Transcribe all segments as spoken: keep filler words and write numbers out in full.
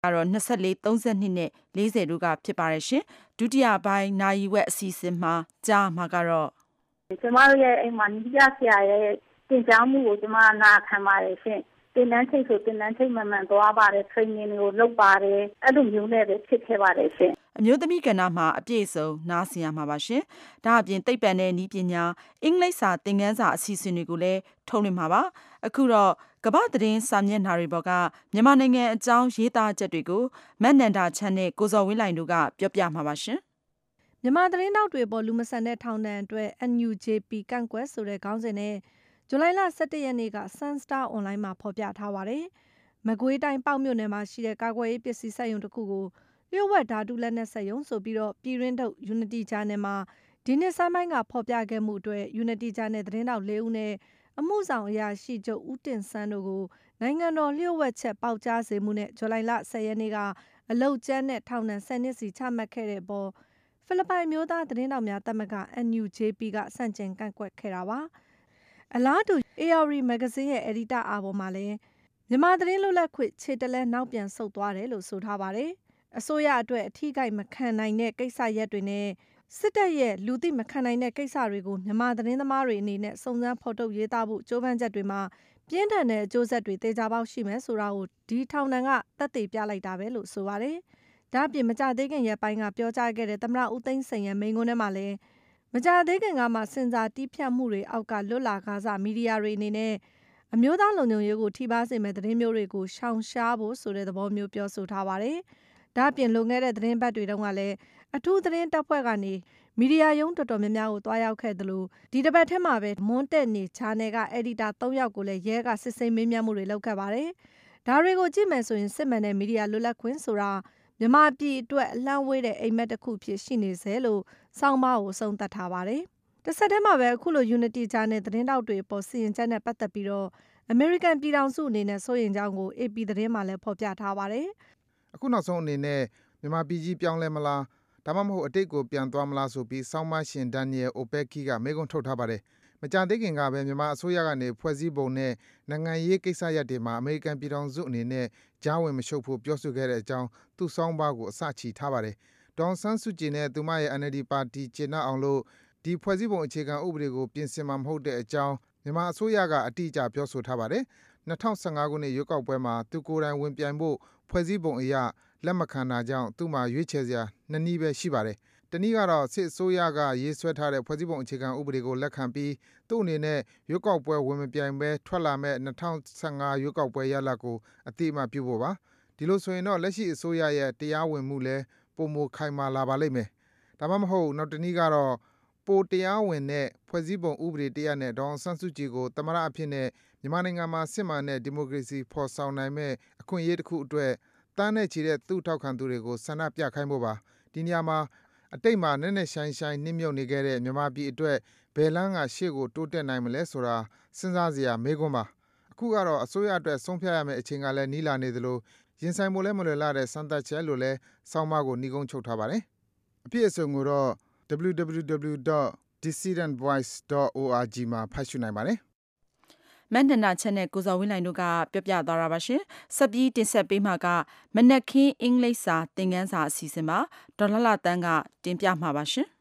ကတော့၂၄ ၃၂နဲ့၄၀တို့ကဖြစ်ပါတယ်ရှင်ဒုတိယပိုင်းနာရီဝက်အစီအစဉ်မှာကြားမှာကတော့ကျမတို့ရဲ့အိမ်မှာနီးပြဆရာရဲ့တင်ကြားမှုကိုကျမနာခံပါတယ်ရှင်တင်နန်းချိတ်ဆိုတင်နန်းချိတ်မှန်မှန်သွားပါတယ် training တွေကိုလုပ်ပါတယ်အဲ့လိုမျိုးနဲ့ပဲဖြစ်ခဲ့ပါတယ်ရှင်အမျိုးသမီးကဏ္ဍမှာအပြည့်အစုံနားဆင်ရမှာပါရှင်ဒါအပြင်သိပ္ပံနဲ့နည်းပညာအင်္ဂလိပ်စာသင်ခန်းစာအစီအစဉ်တွေကိုလည်းထုတ်လွှင့်မှာပါအခုတော့ကမ္ဘာသတင်းစာမျက်နှာတွေပေါ်ကမြန်မာနိုင်ငံအကြောင်းရေးသားချက်တွေကိုမတ်နန္ဒာချမ်းနဲ့ကိုဇော်ဝင်းလှိုင်တို့ကပြောပြမှာပါရှင်မြန်မာသတင်းတောက်တွေပေါ်လူမဆန်တဲ့ထောင်ဒဏ်အတွက် အန် ယူ ဂျေ ပီ ကန့်ကွက်ဆိုတဲ့ခေါင်းစဉ်နဲ့ဇူလိုင်လ ၁၁ ရက်နေ့က Sunstar Online မှာဖော်ပြထားပါတယ်။မကွေးတိုင်းပေါက်မြို့နယ်မှာရှိတဲ့ကာကွယ်ရေးပစ္စည်းစက်ရုံတစ်ခုကိုလျှို့ဝှက်ဓာတုလက်နက်စက်ရုံဆိုပြီးတော့ပြည်တွင်းထုတ် Unity Channel မှာဒီနှစ်ဆန်းပိုင်းကဖော်ပြခဲ့မှုအတွက် Unity Channel သတင်းတောက်၄ဦးနဲ့အမှုဆောင်အရာရှိချုပ်ဦးတင်ဆန်းတို့ကိုနိုင်ငံတော်လျှို့ဝှက်ချက်ပေါက်ကြားစေမှုနဲ့ဇူလိုင်လ ၁၀ ရက်နေ့ကအလုပ်ကြမ်းနဲ့ထောင်ဒဏ် ၁၀ နှစ်စီချမှတ်ခဲ့တဲ့အပေါ်ဖိလစ်ပိုင်မျိုးသားသတင်းတောက်များသမဂ္ဂ အန် ယူ ဂျေ ပီ ကဆန့်ကျင်ကန့်ကွက်ခဲ့တာပါ။အလားတူ အေအာရီ မဂ္ဂဇင်းရဲ့အယ်ဒီတာအာဘော်မှာလည်းမြန်မာသတင်းလွတ်လပ်ခွင့်ခြေတလဲနောက်ပြန်ဆုတ်သွားတယ်လို့ဆိုထားပါတယ်။အစိုးရအတွက်အထီးကိုက်မခံနိုင်တဲ့ကိစ္စရပ်တွေနဲ့စစ်တပ်ရဲ့လူသိမခံနိုင်တဲ့ကိစ္စတွေကိုမြန်မာသတင်းသမားတွေအနေနဲ့စုံစမ်းဖော်ထုတ်ရေးသားဖို့ကြိုးပမ်းချက်တွေမှာပြင်းထန်တဲ့အကျိုးဆက်တွေသေချာပေါက်ရှိမယ်ဆိုတာကိုဒီထောင်ဒဏ်ကသက်သေပြလိုက်တာပဲလို့ဆိုပါတယ်။ဒါ့အပြင်မကြသေးခင်ရက်ပိုင်းကပြောကြားခဲ့တဲ့သမ္မတဦးသိန်းစိန်ရဲ့မိန့်ခွန်းထဲမှာလည်းမကြသေးခင်ကမှစင်စာတီးဖြတ်မှုတွေအောက်ကလွတ်လာကားစမီဒီယာတွေအနေနဲ့အမျိုးသားလုံခြုံရေးကိုထိပါစေမဲ့သတင်းမျိုးတွေကိုရှောင်ရှားဖို့ဆိုတဲ့သဘောမျိုးပြောဆိုထားပါတယ်။ဒါ့အပြင်လွန်ခဲ့တဲ့သတင်းပတ်တွေတုန်းကလည်းအထူးသတင်းတပ်ဖွဲ့ကနေမီဒီယာရုံးတော်တော်များများကိုတွားရောက်ခဲ့သလိုဒီတစ်ပတ်ထဲမှာပဲမွန်းတက်နေ channel ကအက်ဒီတာ၃ယောက်ကိုလည်းရဲကစစ်ဆေးမေးမြန်းမှုတွေလုပ်ခဲ့ပါတယ်။ဒါတွေကိုကြည့်မယ်ဆိုရင်စစ်မှန်တဲ့မီဒီယာလွတ်လပ်ခွင့်ဆိုတာမြန်မာပြည်အတွက်အလှမ်းဝေးတဲ့အိမ်မက်တစ်ခုဖြစ်ရှိနေစေလို့စောင်းပါးကိုဆုံးသတ်ထားပါတယ်။တစ်ဆက်တည်းမှာပဲအခုလို Unity Channel သတင်းတောက်တွေပေါ်စီရင်ချက်နဲ့ပတ်သက်ပြီးတော့အမေရိကန်ပြည်ထောင်စုအနေနဲ့စိုးရိမ်ကြောင်းကို အေပီ သတင်းမှာလည်းဖော်ပြထားပါတယ်။အခုနောက်ဆုံးအနေနဲ့မြန်မာပြည်ကြီးပြောင်းလဲမလားဒါမှမဟုတ်အတိတ်ကိုပြန်သွားမလားဆိုပြီးစောင်းမရှင်ဒန်နီယယ်အိုပက်ကီကမေးခွန်းထုတ်ထားပါတယ်။မကြာသေးခင်ကပဲမြန်မာအစိုးရကနေဖွဲ့စည်းပုံနဲ့နိုင်ငံရေးကိစ္စရပ်တွေမှာအမေရိကန်ပြည်ထောင်စုအနေနဲ့ကြားဝင်မရှုပ်ဖို့ပြောဆိုခဲ့တဲ့အကြောင်းသူ့စောင်းပါးကိုအစချီထားပါတယ်။ဒေါ်ဆန်းစုကြည်နဲ့သူမရဲ့ အန် အယ်လ် ဒီ ပါတီကျေနပ်အောင်လို့ဒီဖွဲ့စည်းပုံအခြေခံဥပဒေကိုပြင်ဆင်မှာမဟုတ်တဲ့အကြောင်းမြန်မာအစိုးရကအတိအကျပြောဆိုထားပါတယ်။၂၀၁၅ခုနှစ်ရွေးကောက်ပွဲမှာသူကိုယ်တိုင်ဝင်ပြိုင်ဖို့ဖွဲ့စည်းပုံအရလက်မခံတာကြောင့်သူ့မှာရွေးချယ်စရာနှစ်နည်းပဲရှိပါတယ်။တနည်းကတော့စစ်အစိုးရကရေးဆွဲထားတဲ့ဖွဲ့စည်းပုံအခြေခံဥပဒေကိုလက်ခံပြီးသူ့အနေနဲ့ရွေးကောက်ပွဲဝင်မပြိုင်ဘဲထွက်လာမဲ့၂၀၁၅ရွေးကောက်ပွဲရလဒ်ကိုအတိအမှပြုဖို့ပါ။ဒီလိုဆိုရင်တော့လက်ရှိအစိုးရရဲ့တရားဝင်မှုလည်းပုံမခိုင်မာလာပါလိမ့်မယ်။ဒါမှမဟုတ်နောက်တနည်းကတော့ပိုတရားဝင်တဲ့ဖွဲ့စည်းပုံဥပဒေတရပ်နဲ့ဒေါ်ဆန်းစုကြည်ကိုသမ္မတအဖြစ်နဲ့မြန်မာနိုင်ငံမှာစစ်မှန်တဲ့ဒီမိုကရေစီဖော်ဆောင်နိုင်မဲ့အခွင့်အရေးတစ်ခုအတွက်တန်းနဲ့ချီတဲ့သူ့ထောက်ခံသူတွေကိုဆန္ဒပြခိုင်းဖို့ပါဒီနေရာမှာအတိတ်မှာနက်နက်ရှိုင်းရှိုင်းနှိမ့်မြုပ်နေခဲ့တဲ့မြန်မာပြည်အတွက်ဘယ်လန်းကရှေ့ကိုတိုးတက်နိုင်မလဲဆိုတာစဉ်းစားစရာမေးခွန်းပါအခုကတော့အစိုးရအတွက်ဆုံးဖြတ်ရမယ့်အချိန်ကလည်းနီးလာနေသလိုရင်ဆိုင်ဖို့လည်းမလွယ်လာတဲ့စမ်းသပ်ချက်လို့လည်းစောင်းမကိုနှီးကုန်းချုပ်ထားပါတယ်အပြည့်အစုံကိုတော့ ဒဘလျူ ဒဘလျူ ဒဘလျူ ဒေါ့ ဒီစီဒန့်ဗွိုက်စ် ဒေါ့ အို အာဂျီ မှာဖတ်ရှုနိုင်ပါတယ်မတ်နန္ဒာချက်နဲ့ကိုဇော်ဝင်းလှိုင်တို့ကပြောပြသွားတာပါရှင်။ဆက်ပြီးတင်ဆက်ပေးမှာကမနက်ခင်းအင်္ဂလိပ်စာသင်ခန်းစာအစီအစဉ်မှာဒေါ်လှလှတန်းကတင်ပြမှာပါရှင်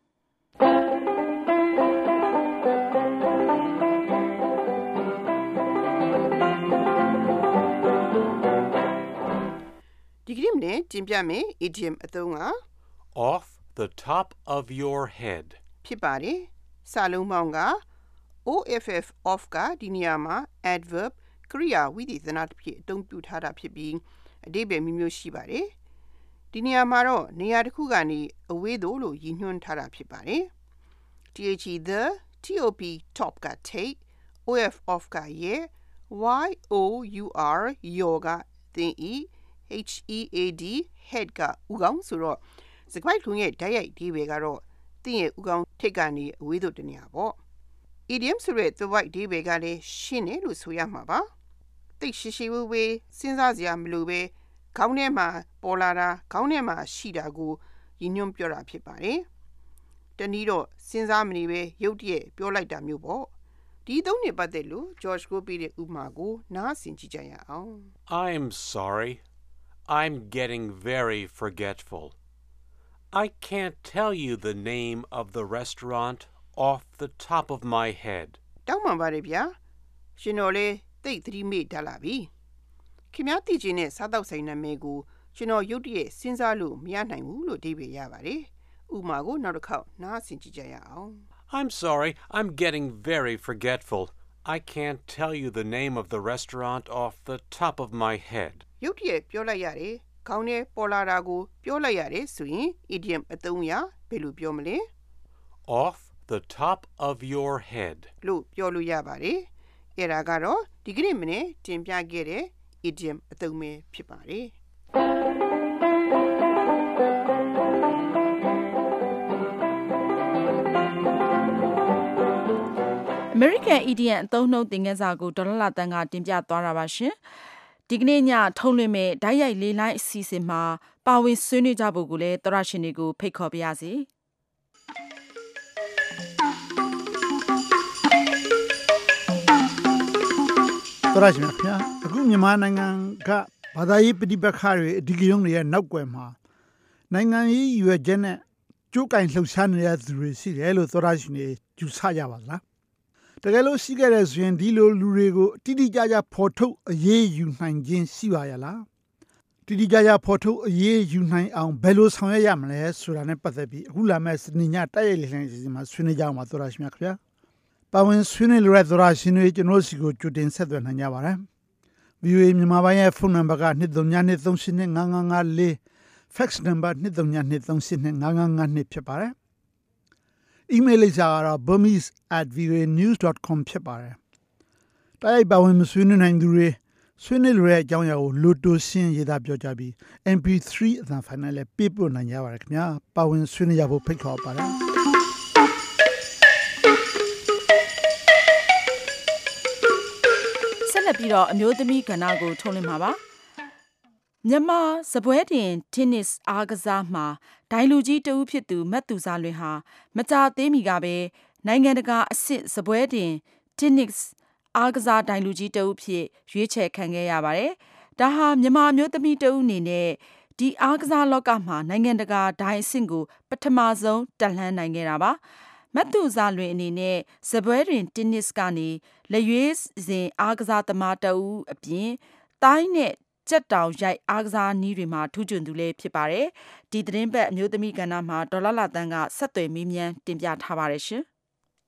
။ဒီကနေ့နဲ့တင်ပြမယ် idiom အသုံးက off the top of your head ဖြစ်ပါတယ်။စာလုံးပေါင်းကoff off ကဒီနေရာမှာ adverb ကရိယာဝိသေသနတစ်ဖြစ်အသုံးပြုထားတာဖြစ်ပြီးအဓိပ္ပာယ်မျိုးမျိုးရှိပါတယ်။ဒီနေရာမှာတော့နေရာတစ်ခုကနေအဝေးသို့လို့ရည်ညွှန်းထားတာဖြစ်ပါတယ်။ the top top က take off off က yeah your your ကသင်ဤ head head ကဥကောင်းဆိုတော့စကားလုံးရဲ့ဓာတ်ရိုက်အဓိပ္ပာယ်ကတော့သင်ရဲ့ဥကောင်းထိပ်ကနေအဝေးသို့တနေရာပေါ့။ idiom ဆိုတဲ့သွယ်ဝိုက်အဓိပ္ပာယ်ကလည်းရှင်းတယ်လို့ဆိုရမှာပါ။သိပ်ရှည်ရှည်ဝေးဝေးစဉ်းစားစရာမလိုပဲခေါင်းထဲမှာပေါ်လာတာခေါင်းထဲမှာရှိတာကိုရည်ညွှန်းပြောတာဖြစ်ပါတယ်။တနည်းတော့စဉ်းစားမနေပဲရုတ်တရက်ပြောလိုက်တာမျိုးပေါ့။ဒီသုံးနဲ့ပတ်သက်လို့ George ကိုပေးတဲ့ဥပမာကိုနားဆင်ကြည့်ကြရအောင်။ I'm sorry. I'm getting very forgetful. I can't tell you the name of the restaurant off the top of my head. တောင်းပန်ပါတယ်ဗျာရှင်တော်လေးသိသတိမေ့တတ်လာပြီခင်ဗျားသိချင်တဲ့စားတောက်ဆိုင်နာမည်ကိုကျွန်တော်ရုတ်တရက်စဉ်းစားလို့မရနိုင်ဘူးလို့အဓိပ္ပာယ်ရပါတယ်ဥပမာကိုနောက်တစ်ခေါက်နားဆင်ကြည့်ကြရအောင် I'm sorry, I'm getting very forgetful. I can't tell you the name of the restaurant off the top of my head. ရုတ်တရက်ပြောလိုက်ရတယ်ခေါင်းထဲပေါ်လာတာကိုပြောလိုက်ရတယ်ဆိုရင် idiom အသုံးအရာဘယ်လိုပြောမလဲ Off the top of your head. လို့ပြောလို့ရပါတယ်အဲ့ဒါကတော့ဒီကနေ့မနေ့တင်ပြခဲ့တဲ့ idiom အသုံးပဲဖြစ်ပါတယ် American Idiom အသုံးနှုန်းသင်ခန်းစာကိုဒေါ်လာလာတန်းကတင်ပြသွားတာပါရှင်ဒီကနေ့ညထုတ်လွှင့်မဲ့ဓာတ်ရိုက်လေးလိုင်းအစီအစဉ်မှာပါဝင်ဆွေးနွေးကြဖို့ကိုလည်းသောရရှင်တွေကိုဖိတ်ခေါ်ပါရစေသောရရှင်ခင်ဗျာအခုမြန်မာနိုင်ငံကဘာသာရေးပဋိပက္ခတွေအဓိကရုဏ်းတွေရဲ့နောက်ွယ်မှာနိုင်ငံရေးရွယ်ချက်နဲ့ကြိုးကင်လှုပ်ရှားနေတဲ့သူတွေရှိတယ်လို့သောရရှင်တွေယူဆကြပါလားတကယ်လို့ရှိခဲ့တဲ့ဆိုရင်ဒီလိုလူတွေကိုတိတိကျကျဖော်ထုတ်အရေးယူနိုင်ခြင်းရှိပါရဲ့လားတိတိကျကျဖော်ထုတ်အရေးယူနိုင်အောင်ဘယ်လိုဆောင်ရွက်ရမလဲဆိုတာနဲ့ပတ်သက်ပြီးအခုလာမယ့်စနေညတိုက်ရိုက်လေးလေးစီစဉ်မှာဆွေးနွေးကြအောင်ပါသောရရှင်များခင်ဗျာပါဝင်ဆွေးနွေးလိုတဲ့သောရရှင်တွေကျွန်တော်စီကိုကြိုတင်ဆက်သွယ်နိုင်ကြပါတယ် ဗွီအိုအေ မြန်မာပိုင်းရဲ့ဖုန်းနံပါတ်က two three two two three eight five five five four ဖက်စ်နံပါတ် two three two two three eight five five five two ဖြစ်ပါတယ်အီးမေးလ်လိပ်စာကတော့ burmese at v o a news dot com ဖြစ်ပါတယ်တိုက်ရိုက်ပါဝင်မဆွေးနွေးနိုင်သူတွေဆွေးနွေးလိုတဲ့အကြောင်းအရာကိုလိုတိုရှင်းရေးသားပြောကြပြီး M P three အသံဖိုင်နဲ့လည်းပေးပို့နိုင်ကြပါတယ်ခင်ဗျာပါဝင်ဆွေးနွေးကြဖို့ဖိတ်ခေါ်ပါတယ်ဆက်လက်ပြီးတော့အမျိုးသမီးကဏ္ဍကိုထုတ်လွှင့်မှာပါမြန်မာစပွဲတင် tennis အားကစားမှာဒိုင်လူကြီးတဦးဖြစ်သူမတ်သူစာလွင်ဟာမကြာသေးမီကပဲနိုင်ငံတကာအဆင့်စပွဲတင် tennis အားကစားဒိုင်လူကြီးတဦးဖြစ်ရွေးချယ်ခံခဲ့ရပါတယ်။ဒါဟာမြန်မာမျိုးသမီးတဦးအနေနဲ့ဒီအားကစားလောကမှာနိုင်ငံတကာဒိုင်အဆင့်ကိုပထမဆုံးတက်လှမ်းနိုင်ခဲ့တာပါ။မတ်သူစာလွင်အနေနဲ့စပွဲတင် tennis ကနေလက်ရွေးစဉ်အားကစားသမားတဦးအပြင်တိုင်းနဲ့ကြက်တောင်ရိုက်အားကစားနည်းတွေမှာထူးချွန်သူလည်းဖြစ်ပါတယ်။ဒီသတင်းပတ်အမျိုးသမီးကဏ္ဍမှာဒေါ်လာလာတန်းကဆက်သွယ်မေးမြန်းတင်ပြထားပါတယ်ရှင်။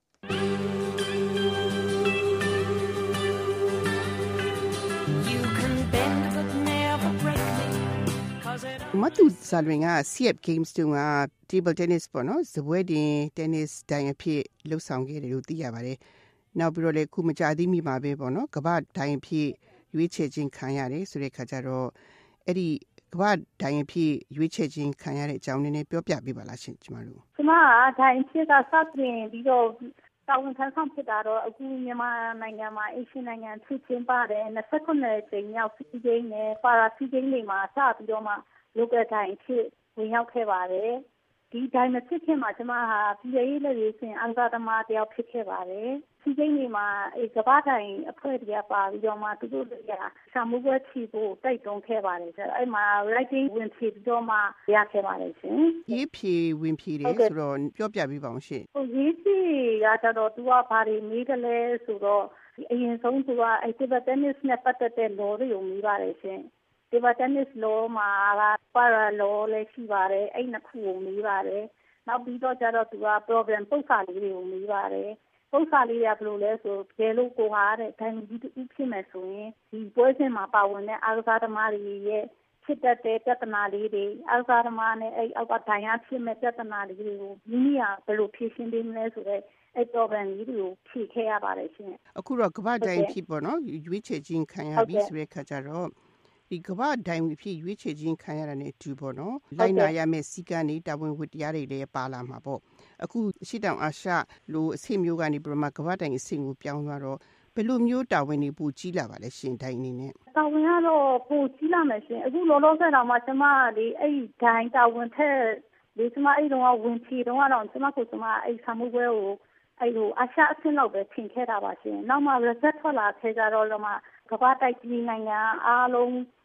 မတူစာလွင်က C F Games တုန်းက table tennis ပေါ့နော်စပွဲတင် tennis ဒိုင်အဖြစ်လှုပ်ဆောင်ခဲ့တယ်လို့သိရပါတယ်။နောက်ပြီးတော့လည်းခုမကြာသေးမီမှာပဲပေါ့နော်ကမ္ဘာဒိုင်အဖြစ်ရွေးချယ်ခြင်းခံရတယ်ဆိုတဲ့ခါကျတော့အဲ့ဒီကမ္ဘာဒိုင်အဖြစ်ရွေးချယ်ခြင်းခံရတဲ့အကြောင်းနည်းနည်းပြောပြပေးပါလားရှင်ကျမတို့ကျမကဒိုင်အဖြစ်ကစတင်ပြီးတော့တာဝန်ခံဆောင်ဖြစ်တာတော့အခုမြန်မာနိုင်ငံမှာအရှင်းနိုင်ငံဖြစ်ချင်းပါတယ်၂၉ကြိမ်မြောက်စီးကိန်းနဲ့ပါရာစီးကိန်းတွေမှာစပြီးတော့မှ local ဒိုင်အဖြစ်ဝင်ရောက်ခဲ့ပါတယ်ဒီဒိုင်မဖြစ်ခင်မှာကျမဟာပြည်ရေးလက်ရေးစဉ်အားကစားသမားတယောက်ဖြစ်ခဲ့ပါတယ်စီးကိန်းတွေမှာအဲကမ္ဘာဒိုင်အဖွဲ့တွေကပါပြီးတော့မှသူတို့တွေကစာမှုပွဲချီဖို့တိုက်တွန်းခဲ့ပါတယ်ဆိုတော့အဲ့မှာ writing ဝင်ဖြည့်ပြီးတော့မှရခဲ့ပါတယ်ရှင်ရေးဖြည့်ဝင်ဖြည့်တယ်ဆိုတော့ပြောပြပေးပါအောင်ရှင်ဟိုရေးဖြည့်ကကျတော့သူကဘာတွေမေးတယ်လဲဆိုတော့အရင်ဆုံးသူကအဲ table tennis နဲ့ပတ်သက်တဲ့ law တွေကိုမေးပါတယ်ရှင်table tennis law မှာက para law လည်းရှိပါတယ်အဲ့နှစ်ခုကိုမေးပါတယ်နောက်ပြီးတော့ကျတော့သူက program ပုတ်စာလေးတွေကိုမေးပါတယ်ပုတ်စာလေးရဘယ်လိုလဲဆိုဘယ်လိုကိုဟာတဲ့ဒိုင်လူကြီးတူဖြစ်မယ်ဆိုရင်ဒီပွဲစဉ်မှာပါဝင်တဲ့အားကစားသမားတွေရဲ့ဖြစ်တတ်တဲ့ပြဿနာလေးတွေအားကစားသမားနဲ့အဲ့အောက်ကဒိုင်ရဖြစ်မဲ့ပြဿနာလေးတွေကိုမိမိကဘယ်လိုဖြေရှင်းပေးမလဲဆိုတော့အဲ့ program လေးတွေကိုဖြေခဲ့ရပါတယ်ရှင်အခုတော့ကမ္ဘာဒိုင်ဖြစ်ပေါ့နော်ရွေးချယ်ခြင်းခံရပြီဆိုတဲ့ခါကျတော့ဒီကမ္ဘာဒိုင်ဖြစ်ရွေးချယ်ခြင်းခံရတာနဲ့အတူပေါ့နော်လိုက်နာရမယ့်စီကံနေတာဝန်ဝတ္တရားတွေလည်းပါလာမှာပေါ့အခုရှေ့တောင်အာရှလိုအဆင့်မျိုးကနေပြမကမ္ဘာဒိုင်အဆင့်ကိုပြောင်းသွားတော့ဘယ်လိုမျိုးတာဝန်တွေပိုကြီးလာပါလဲရှင်ဒိုင်အနေနဲ့တာဝန်ကတော့ပိုကြီးလာမယ်ရှင်အခုလောလောဆယ်တော့မှကျမလေအဲ့ဒိုင်တာဝန်ထက်ဒီကျမအဲ့တော့ဝင်ချီတော့တော့ကျမကိုကျမအဲ့ဆာမှုပွဲကိုအဲ့လိုအာရှအဆင့်လောက်ပဲထင်ခဲ့တာပါရှင်နောက်မှ result ထွက်လာခဲ့ကြတော့တော့မှကမ္ဘာတိုက်ကြီးနိုင်ငံအားလုံး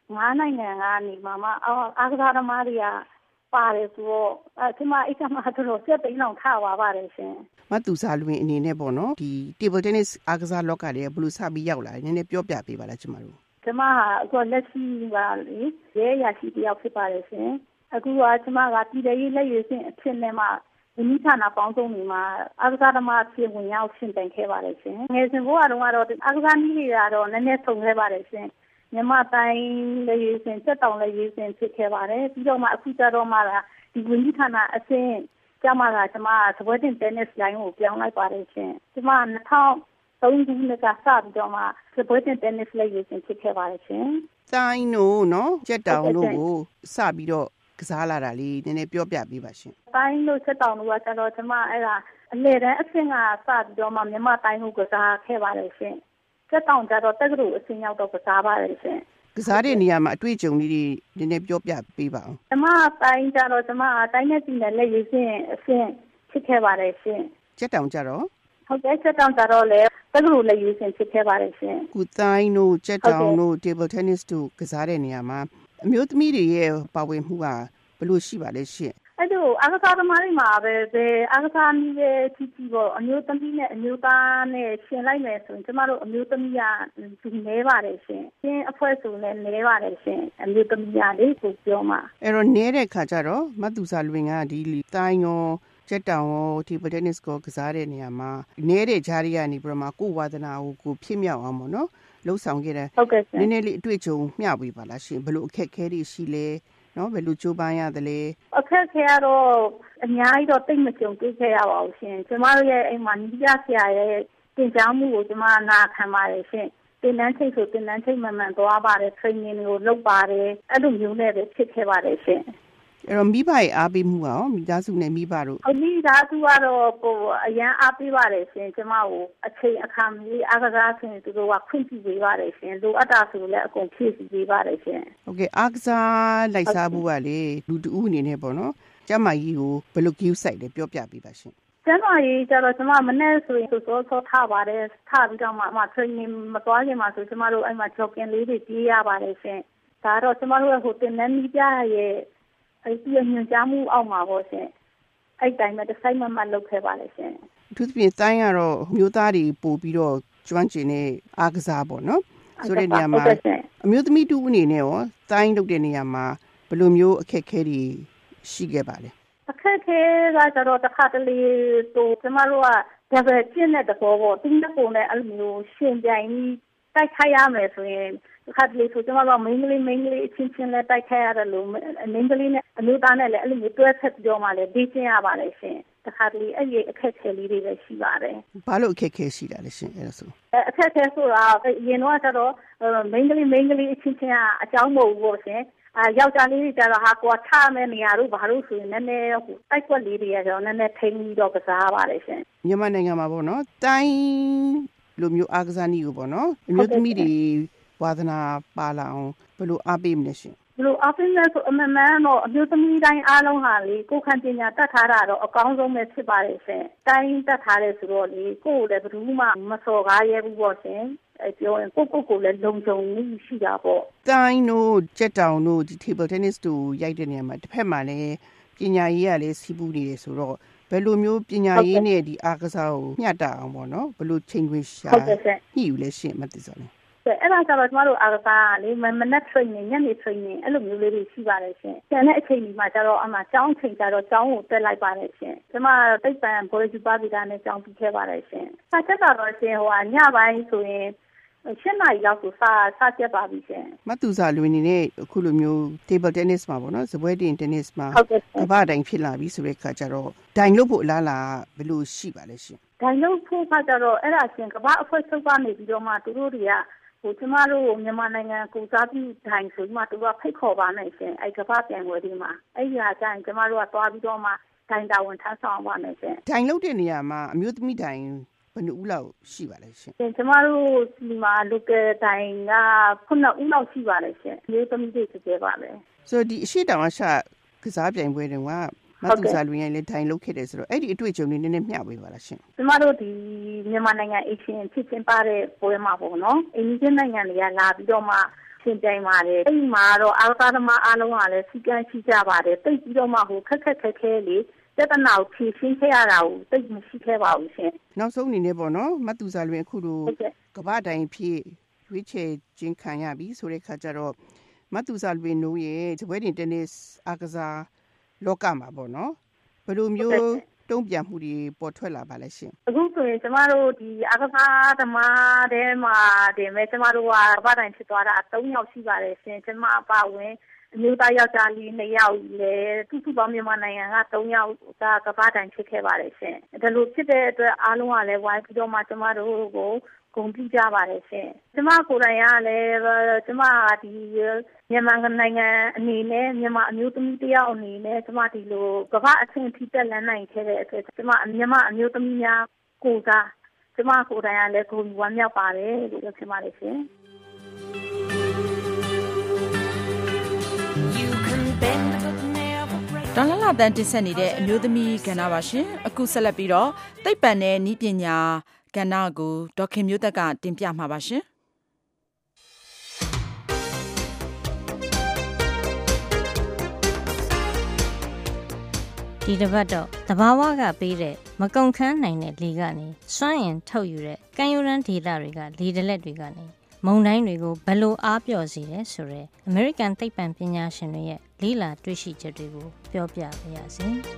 ငါးနိုင်ငံကနေမှမအားကစားသမားတွေကပါတယ်ဆိုတော့အဲဒီမှာအဲ့ကမှတော့စက်သိန်းအောင်ထားပါပါတယ်ရှင်မတူစာလွင်အနေနဲ့ပေါ့နော်ဒီ table tennis အားကစားလောကတွေကဘယ်လိုစပြီးရောက်လာလဲနည်းနည်းပြောပြပေးပါလားကျမတို့ကျမဟာအခုလက်ရှိပါလေရဲရရှိတယောက်ဖြစ်ပါတယ်ရှင်အခုကကျမကပြည်ထရေးလက်ရွေးစင်အဖြစ်နဲ့မှဒီမိဌာနပေါင်းစုံတွေမှာအားကစားသမားဖြစ်ဝင်ရောက်ရှင်တိုင်ခဲ့ပါတယ်ရှင်ငယ်စဉ်ဘဝတုန်းကတော့အားကစားနည်းတွေကတော့နည်းနည်းဆုံးခဲ့ပါတယ်ရှင်မြန်မာတိုင်းလက်ရွေးစင်စက်တောင်လက်ရွေးစင်ဖြစ်ခဲ့ပါတယ်ပြီးတော့မှအခုကျတော့မှဒီဝင်ကြီးဌာနအဆင့်ကျမကကျမစပွဲတင် tennis line ကိုပြောင်းလိုက်ပါတယ်ရှင်ကျမနှစ်ထောင်သုံးခုနှစ်ကစပြီးတော့မှစပွဲတင် tennis လက်ရွေးစင်ဖြစ်ခဲ့ပါတယ်ရှင်တိုင်းတို့နော်ကြက်တောင်တို့ကိုစပြီးတော့ကစားလာတာလေးနည်းနည်းပြောပြပေးပါရှင်တိုင်းတို့စက်တောင်တို့ကကျတော့ကျမအဲ့ဒါအလေတန်းအဆင့်ကစပြီးတော့မှမြန်မာတိုင်းကိုကစားခဲ့ပါတယ်ရှင်စက်တောင်ကျတော့တက္ကသိုလ်အဆင့်ရောက်တော့ကစားပါတယ်ရှင်ကစားတဲ့နေရာမှာအတွေ့အကြုံလေးတွေနည်းနည်းပြောပြပေးပါအောင်ကျမတိုင်းကျတော့ကျမတိုင်းနဲ့ပြည်နယ်လက်ရွေးစင်အဆင့်ဖြစ်ခဲ့ပါတယ်ရှင်ကြက်တောင်ကျတော့ဟုတ်ကဲ့ချက်တောင်ကြတော့လေတက္ကသိုလ်လက်ရွေးစင်ဖြစ်ခဲ့ပါတယ်ရှင်ကုတိုင်းတို့ချက်တောင်တို့ table tennis တို့ကစားတဲ့နေရာမှာအမျိုးသမီးတွေရဲ့ပါဝင်မှုကဘယ်လိုရှိပါလဲရှင်အဲ့ဒါအားကစားသမားတွေမှာပဲပဲအားကစားနည်းရဲ့ကြီးကြီးပေါ့အမျိုးသမီးနဲ့အမျိုးသားနဲ့ရှင်လိုက်မယ်ဆိုရင်ကျမတို့အမျိုးသမီးကဒီနေပါတယ်ရှင်ရှင်းအဖွဲ့ဆိုလည်းနေပါတယ်ရှင်အမျိုးသမီးကလေကိုပြောမှာအဲ့တော့နေတဲ့ခါကျတော့မတူစာလွင်ကဒီတိုင်းရောကျက်တောင်ရော table tennis ကိုကစားတဲ့နေရာမှာနေတဲ့ဂျားရီကနေပြီးတော့မှကိုဝါသနာကိုကိုဖြစ်မြောက်အောင်ပေါ့နော်လှုပ်ဆောင်ခဲ့တဲ့နည်းနည်းလေးအတွေ့အကြုံမျှဝေပါလားရှင်ဘယ်လိုအခက်အခဲတွေရှိလဲနော်ဘယ်လိုကြိုးပမ်းရသလဲအခက်အခဲကတော့အများကြီးတော့တိတ်မကြုံတွေ့ခဲ့ရပါဘူးရှင်ကျမတို့ရဲ့အိမ်မှာနီးပြဆရာရဲ့တင်ကြားမှုကိုကျမနာခံပါတယ်ရှင်တင်နန်းချိတ်ဆိုတင်နန်းချိတ်မှန်မှန်သွားပါတယ် training တွေကိုလုပ်ပါတယ်အဲ့လိုမျိုးနဲ့ပဲဖြစ်ခဲ့ပါတယ်ရှင်အဲ့တော့မိဘရဲ့အားပေးမှုရောမိသားစုနဲ့မိဘတို့အမိသားစုကတော့ဟိုအရန်အားပေးပါတယ်ရှင်ကျမကိုအချိန်အခါမီအားကစားဆင်သူတို့ကခွင့်ပြုပေးပါတယ်ရှင်လိုအပ်တာဆိုလည်းအကုန်ဖြည့်ဆည်းပေးပါတယ်ရှင်ဟုတ်ကဲ့အားကစားလိုက်စားမှုကလေလူတဦးအနေနဲ့ပေါ့နော်ကျမကြီးကိုဘယ်လို queue site လဲပြောပြပေးပါရှင်ကျမကြီးကျတော့ကျမမနေ့ဆိုရင်စောစောထားပါတယ်ထားပြီးတော့မှအမ training မသွားခင်မှာဆိုကျမတို့အဲ့မှာ jogging လေးတွေပြေးရပါတယ်ရှင်ဒါတော့ကျမတို့ဟိုတင်နန်းမိပြရဲ့အဲ့ဒီညွှန်ကြားမှုအောက်မှာပေါ့ရှင်အဲ့တိုင်းမှာတစ်ဆိုင်မှမှလုပ်ခဲ့ပါလေရှင်သူသဖြင့်တိုင်းကတော့မျိုးသားတွေပို့ပြီးတော့ကျွမ်းကျင်တဲ့အားကစားပေါ့နော်ဆိုတဲ့နေရာမှာအမျိုးသမီးတူအနေနဲ့ရောတိုင်းလုပ်တဲ့နေရာမှာဘယ်လိုမျိုးအခက်အခဲတွေရှိခဲ့ပါလဲအခက်အခဲကကျတော့တစ်ခါတလေတော့ကျမတို့ကဒါပဲကျင့်တဲ့သဘောပေါ့တင်းတဲ့ပုံနဲ့အဲ့လိုမျိုးရှင်ပြိုင်တိုက်ခိုက်ရမယ်ဆိုရင်ခါတလေဆိုကျမတို့မိန်းကလေးမိန်းကလေးအချင်းချင်းလည်းတိုက်ခိုက်ရတယ်လို့မိန်းကလေးနဲ့အမျိုးသားနဲ့လည်းအဲ့လိုမျိုးတွဲဆက်ပြီးတော့မှလည်းဒီကျင့်ရပါတယ်ရှင်တခါတလေအဲ့ဒီအခက်အခဲလေးတွေလည်းရှိပါတယ်ဘာလို့အခက်အခဲရှိတာလဲရှင်အဲ့ဒါဆိုအခက်အခဲဆိုတာရင်တော့ကျတော့မိန်းကလေးမိန်းကလေးအချင်းချင်းကအကြောင်းမဟုတ်ဘူးပေါ့ရှင်အာယောက်ျားလေးတွေကျတော့ဟာကိုထားမယ်နေရာတို့ဘာလို့ဆိုရင်နည်းနည်းဟိုတိုက်ွက်လေးတွေကျတော့နည်းနည်းထိန်းပြီးတော့ကစားပါတယ်ရှင်မြန်မာနိုင်ငံမှာပေါ့နော်တိုင်းလိုမျိုးအားကစားနည်းကိုပေါ့နော်အမျိုးသမီးတွေဝါသနာပါလာအောင်ဘယ်လိုအားပေးမလဲရှင်ဘယ်လိုအားပေးလဲဆိုအမှန်မှန်တော့အမျိုးသမီးတိုင်းအားလုံးဟာလေကိုယ်ခံပညာတတ်ထားတာတော့အကောင်းဆုံးပဲဖြစ်ပါတယ်ရှင်တိုင်းတတ်ထားတယ်ဆိုတော့လေကိုယ်လည်းဘယ်သူမှမစော်ကားရဲဘူးပေါ့ရှင်အဲပြောရင်ကိုကိုကိုလည်းလုံခြုံမှုရှိတာပေါ့တိုင်းတို့ကြက်တောင်တို့ဒီ table tennis တို့ရိုက်တဲ့နေရာမှာတစ်ဖက်မှာလည်းပညာရေးကလည်းစီးပူးနေတယ်ဆိုတော့ဘယ်လိုမျိုးပညာရေးနဲ့ဒီအားကစားကိုမျှတအောင်ပေါ့နော်ဘယ်လိုချိန်ခွင်ရှာညှိယူလဲရှင်မသိစောနဲ့အဲ့ဒါကျတော့ကျမတို့အားကစားလေမနက် training ညနေ training အဲ့လိုမျိုးလေးတွေရှိပါတယ်ရှင်။ကျန်တဲ့အချိန်ဒီမှာကျတော့အမှကျောင်းချိန်ကျတော့ကျောင်းကိုတက်လိုက်ပါတယ်ရှင်။ကျမတိတ်ပံဘော်ဂျူပါဗီတာနဲ့ကျောင်းပြီးခဲ့ပါတယ်ရှင်။ဆက်ချက်တော့ရှင်ဟိုညပိုင်းဆိုရင်ရှင်းနာရီလောက်ဆိုစစချက်ပါပြီရှင်။မတူစာလွင်နေတဲ့အခုလိုမျိုး table tennis မှာပေါ့နော်စပွဲတင် tennis မှာကမ္ဘာတိုင်းဖြစ်လာပြီဆိုတဲ့ခါကျတော့ဒိုင်လို့ဖို့အလားလာဘယ်လိုရှိပါလဲရှင်။ဒိုင်လို့ဖို့ကကျတော့အဲ့ဒါရှင်ကမ္ဘာအဖွဲ့ချုပ်ကနေပြီးတော့မှသူတို့တွေကဟိုကျမတို့မြန်မာနိုင်ငံကိုစားပြီးဒိုင်ဆိုမှသူကဖိတ်ခေါ်ပါမယ်ရှင်အဲ့ကမ္ဘာပြန်ွယ်ဒီမှာအဲ့ဒီဟာကျရင်ကျမတို့ကသွားပြီးတော့မှဒိုင်တာဝန်ထမ်းဆောင်ပါမယ်ရှင်ဒိုင်လုပ်တဲ့နေရာမှာအမျိုးသမီးဒိုင်ဘယ်နှဦးလောက်ရှိပါလဲရှင်ကျမတို့ဒီမှာ local ဒိုင်ကခုနှစ်ဦးလောက်ရှိပါလေရှင်အမျိုးသမီးတွေကြည့်ပါလေဆိုဒီအရှိတောင်အရှကစားပြိုင်ပွဲတွေကမတူစာလွင်ရင်လည်းဒိုင်လုပ်ခဲ့တယ်ဆိုတော့အဲ့ဒီအတွေ့အကြုံလေးနည်းနည်းမျှဝေပါလားရှင်ကျမတို့ဒီမြန်မာနိုင်ငံအေရှင်ဖြစ်ချင်းပါတဲ့ပွဲမှာပေါ့နော်အင်းဂျင်နိုင်ငံတွေကလာပြီးတော့မှဟရှင်ပြိုင်ပါတယ်အဲ့ဒီမှာတော့အားကစားသမားအားလုံးကလည်းစီကံရှိကြပါတယ်တိတ်ပြီးတော့မှဟိုခက်ခက်ခက်ခဲလေးပြဿနာကိုဖြေရှင်းခဲ့ရတာကိုတိတ်မရှိခဲ့ပါဘူးရှင်နောက်ဆုံးအနေနဲ့ပေါ့နော်မတ်သူစာလွင်အခုလိုကမ္ဘာတိုင်းဖြစ်ရွေးချယ်ခြင်းခံရပြီဆိုတဲ့ခါကျတော့မတ်သူစာလွင်တို့ရဲ့ဇပွဲတင်တင်းနစ်အားကစားလောကမှာပေါ့နော်ဘယ်လိုမျိုးတုံ့ပြန်မှုတွေပေါ်ထွက်လာပါလဲရှင်အခုဆိုရင်ကျမတို့ဒီအားကစားသမားတွေမှာတင်မဲ့ကျမတို့ကကမ္ဘာတိုင်းဖြစ်သွားတာ၃ယောက်ရှိပါတယ်ရှင်ကျမအပါဝင်အမျိုးသားယောက်ျားလေး၂ယောက်လည်းသူ့စုပေါင်းမြန်မာနိုင်ငံက၃ယောက်ကကမ္ဘာတိုင်းဖြစ်ခဲ့ပါတယ်ရှင်ဒါလိုဖြစ်တဲ့အတွက်အားလုံးကလည်းဝိုင်းပြီးတော့မှကျမတို့ကိုဂုဏ်ပြုကြပါတယ်ရှင်ကျမကိုယ်တိုင်ကလည်းကျမဒီမြန်မာနိုင်ငံအနေနဲ့မြန်မာအမျိုးသမီးတယောက်အနေနဲ့ကျမဒီလိုကမ္ဘာအဆင့်ထိတက်လန်းနိုင်ခဲ့တဲ့အတွက်ကျမမြန်မာအမျိုးသမီးများကိုစားကျမကိုယ်တိုင်ကလည်းဂုဏ်ယူဝမ်းမြောက်ပါတယ်လို့ပြောချင်ပါတယ်ရှင်ဒေါ်လာလာတန်တင်ဆက်နေတဲ့အမျိုးသမီးကဏ္ဍပါရှင်အခုဆက်လက်ပြီးတော့သိပ္ပံနဲ့နည်းပညာကဏ္ဍကိုဒေါက်ခင်မျိုးသက်ကတင်ပြမှာပါရှင်ဒီတစ်ပတ်တော့သဘာဝကပေးတဲ့မကုန်ခန်းနိုင်တဲ့လေကနေစွမ်းအင်ထုတ်ယူတဲ့ကံယူရန်ဒေတာတွေကလေတလက်တွေကနေမုန်တိုင်းတွေကိုဘယ်လိုအားပြော့စေလဲဆိုတော့အမေရိကန်သိပ္ပံပညာရှင်တွေရဲ့လေ့လာတွေ့ရှိချက်တွေကိုပြောပြပါရစေ။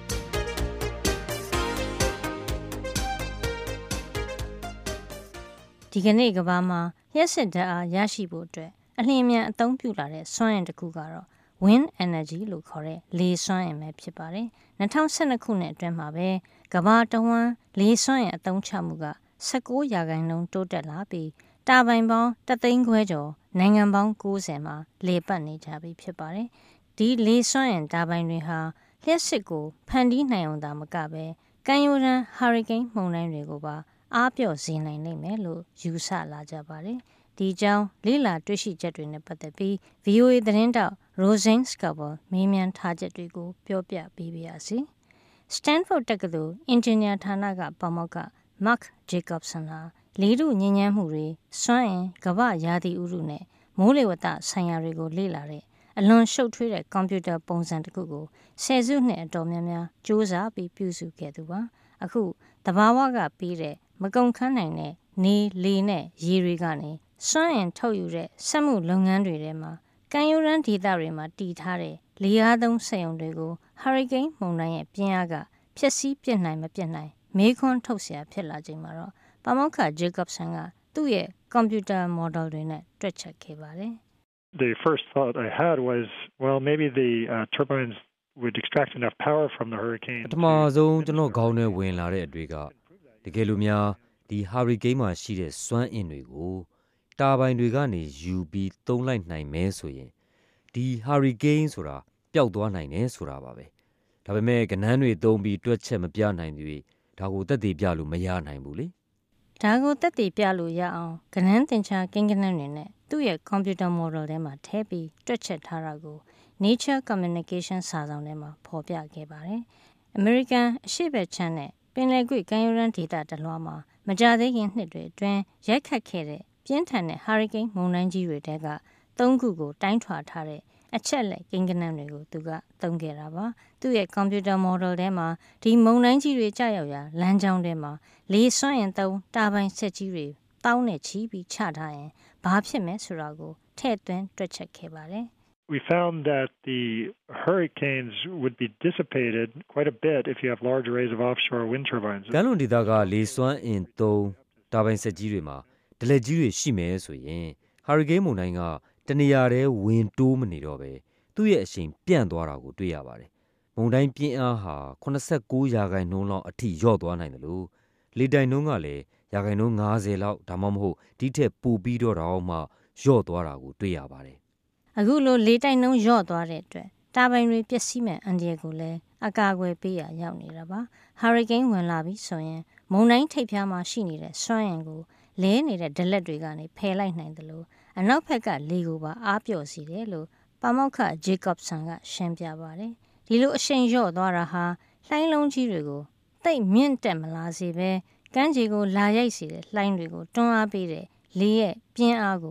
ဒီကနေ့ကမ္ဘာမှာလျှပ်စစ်ဓာတ်အားရရှိဖို့အတွက်အလျင်အမြန်အသုံးပြုလာတဲ့စွမ်းအင်တစ်ခုကတော့ wind energy လို့ခေါ်တဲ့လေစွမ်းအင်ပဲဖြစ်ပါတယ်။၂၀၁၂ခုနှစ်အတွင်းမှာပဲကမ္ဘာတဝန်းလေစွမ်းအင်အသုံးချမှုက၁၉ရာခိုင်နှုန်းတိုးတက်လာပြီးတာဘိုင်ပေါင်းတသိန်းခွဲကျော်နိုင်ငံပေါင်း၉၀မှာလေပတ်နေကြပြီဖြစ်ပါတယ်။ဒီလေစွမ်းအင်တာဘိုင်တွေဟာလျှပ်စစ်ကိုဖန်တီးနိုင်အောင်သာမကပဲကမ်းရိုးတန်းဟာရီကိန်းမုန်တိုင်းတွေကိုပါအားပြော့စေနိုင်လိမ့်မယ်လို့ယူဆလာကြပါတယ်။ဒီကြောင်းလေ့လာတွေ့ရှိချက်တွေနဲ့ပတ်သက်ပြီး ဗီအိုအေ သတင်းတောက် Roseanne Scoble မေးမြန်းထားချက်တွေကိုပြောပြပေးပါရစေ။ Stanford တက္ကသိုလ်အင်ဂျင်နီယာဌာနကပါမောက္ခ Mark Jacobson ဟာလေထုညစ်ညမ်းမှုတွေစွမ်းအင်ကမ္ဘာရာသီဥတုနဲ့မိုးလေဝသဆိုင်ရာတွေကိုလေ့လာတဲ့အလွန်ရှုပ်ထွေးတဲ့ကွန်ပျူတာပုံစံတစ်ခုကိုဆယ်စုနှစ်အတော်များများစ조사ပြီးပြုစုခဲ့သူပါအခုသဘာဝကပြီးတဲ့မကုန်ခန်းနိုင်တဲ့နေလေနဲ့ရေတွေကနေစွမ်းအင်ထုတ်ယူတဲ့စက်မှုလုပ်ငန်းတွေထဲမှာကံယူရန်ဒေသတွေမှာတည်ထားတဲ့လေအားသုံးစက်ရုံတွေကိုဟာရီကိန်းမုန်တိုင်းရဲ့ပြင်းအားကဖျက်ဆီးပစ်နိုင်မပစ်နိုင်မေးခွန်းထုတ်เสียဖြစ်လာချိန်မှာတော့ပါမောက္ခ Jacobson ကသူ့ရဲ့ကွန်ပျူတာ model တွေနဲ့တွက်ချက်ခဲ့ပါတယ်။ The first thought I had was, well, maybe the uh, turbines would extract enough power from the hurricane. ပထမဆုံးကျွန်တော်ခေါင်းထဲဝင်လာတဲ့အတွေ့ကတကယ်လို့များဒီဟာရီကိန်းမှာရှိတဲ့စွမ်းအင်တွေကိုတာဘိုင်တွေကနေယူပြီးသုံးလိုက်နိုင်မယ်ဆိုရင်ဒီဟာရီကိန်းဆိုတာပျောက်သွားနိုင်တယ်ဆိုတာပါပဲဒါပေမဲ့ကနန်းတွေသုံးပြီးတွက်ချက်မပြနိုင်သေးဒါကိုသက်သေပြလို့မရနိုင်ဘူးလေဒါကိုသက်သေပြလို့ရအောင်ကနန်းတင်ချာကိန်းကနန်းတွေနဲ့သူ့ရဲ့ကွန်ပျူတာ model ထဲမှာထည့်ပြီးတွက်ချက်ထားတာကို Nature Communication စာစောင်ထဲမှာဖော်ပြခဲ့ပါတယ်။ American အရှေ့ဘက်ခြမ်းနဲ့ပင်လယ်ကွေ့ကမ်းရိုးတန်းဒေသတလွှားမှာမကြာသေးခင်နှစ်တွေအတွင်းရိုက်ခတ်ခဲ့တဲ့ပြင်းထန်တဲ့ဟာရီကိန်းမုန်တိုင်းကြီးတွေတဲကသုံးခုကိုတိုင်းထွာထားတဲ့အချက်လက်ကိန်းကနန်းတွေကိုသူကသုံးခဲ့တာပါသူ့ရဲ့ကွန်ပျူတာ model ထဲမှာဒီမုန်တိုင်းကြီးတွေကြာရောက်ရာလမ်းကြောင်းထဲမှာလေစွမ်းအင်သုံးတာဘိုင်ဆက်ကြီးတွေတောင်းနဲ့ချီပြီးချထားရင်ဘာဖြစ်မယ်ဆိုတာကိုထည့်သွင်းတွက်ချက်ခဲ့ပါတယ် We found that the hurricanes would be dissipated quite a bit if you have large arrays of offshore wind turbines. ကမ်းလွန်ဒေသကလေစွမ်းအင်သုံးတာဘိုင်ဆက်ကြီးတွေမှာဒလက်ကြီးတွေရှိမယ်ဆိုရင်ဟာရီကိန်းမုန်တိုင်းကတနေရာတည်းဝင်တိုးမနေတော့ပဲသူ့ရဲ့အရှိန်ပြန့်သွားတာကိုတွေ့ရပါတယ်။မုန်တိုင်းပြင်းအားဟာeighty-nineရာခိုင်နှုန်းလောက်အထိလျော့သွားနိုင်တယ်လို့လေတိုင်နှုန်းကလည်းရာခိုင်နှုန်းfiftyလောက်ဒါမှမဟုတ်ဒီထက်ပိုပြီးတော့တောင်မှလျော့သွားတာကိုတွေ့ရပါတယ်။အခုလိုလေတိုင်နှုန်းလျော့သွားတဲ့အတွက်တာဘိုင်တွေပျက်စီးမဲ့အန္တရာယ်ကိုလည်းအကာအကွယ်ပေးရရောက်နေတာပါ။ဟာရီကိန်းဝင်လာပြီဆိုရင်မုန်တိုင်းထိပ်ဖျားမှာရှိနေတဲ့စွမ်းအင်ကိုလဲနေတဲ့ဒလက်တွေကနေဖယ်လိုက်နိုင်တယ်လို့အနောက်ဘက်ကလေကိုပါအားပြော့စီတယ်လို့ပါမောက္ခ Jacobson ကရှင်းပြပါတယ်။ဒီလိုအရှိန်လျော့သွားတာဟာလှိုင်းလုံးကြီးတွေကိုတိတ်မြင့်တက်မလာစေပဲကမ်းခြေကိုလာရိုက်စေတဲ့လှိုင်းတွေကိုတွန်းအားပေးတဲ့လေရဲ့ပြင်းအားကိုပါ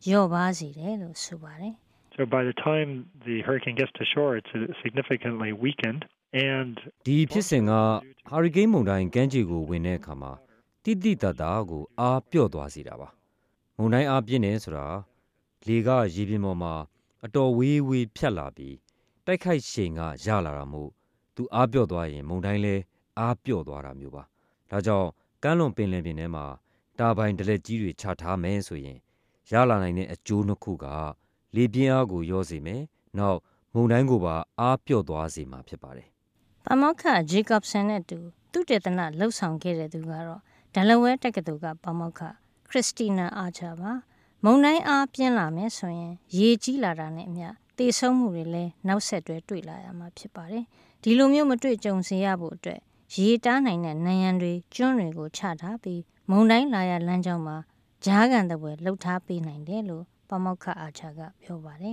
လျော့ပါးစေတယ်လို့ဆိုပါတယ် So by the time the hurricane gets to shore, it's significantly weakened. And ဒီဖြစ်စဉ်ကဟာရီကိန်းမုန်တိုင်းကမ်းခြေကိုဝင်တဲ့အခါမှာတိတိတတ်တာကိုအားပြော့သွားစေတာပါမုန်တိုင်းအားပြင်းနေဆိုတာလေကရေပြင်ပေါ်မှာအတော်ဝေးဝေးဖြတ်လာပြီးတိုက်ခိုက်ချိန်ကရလာတာမို့သူအားပြော့သွားရင်မုန်တိုင်းလဲအားပြော့သွားတာမျိုးပါဒါကြောင့်ကမ်းလွန်ပင်လယ်ပြင်ထဲမှာတာပိုင်ဒလက်ကြီးတွေချထားမယ်ဆိုရင်ရလာနိုင်တဲ့အကျိုးနှစ်ခုကလေပြင်းအားကိုရောစေမယ်နောက်မုန်တိုင်းကိုပါအားပြော့သွားစေမှာဖြစ်ပါတယ်ပါမောက္ခဂျေကော့ဆန်နဲ့တူသူတေသနလှုပ်ဆောင်ခဲ့တဲ့သူကတော့ဒလဝဲတက္ကသိုလ်ကပါမောက္ခခရစ္စတီနာအာချာပါမုန်တိုင်းအားပြင်းလာမယ်ဆိုရင်ရေကြီးလာတာနဲ့အမျှတေဆုံးမှုတွေလည်းနောက်ဆက်တွဲတွေ့လာရမှာဖြစ်ပါတယ်ဒီလိုမျိုးမတွေ့ကြုံစေရဖို့အတွက်ရေတားနိုင်တဲ့နံရံတွေကျွန်းတွေကိုချထားပြီးမုန်တိုင်းလာရလမ်းကြောင်းမှာဂျားကန်တဲ့ဘွယ်လှုပ်ထားပေးနိုင်တယ်လို့ပါမောက္ခအာချာကပြောပါတယ်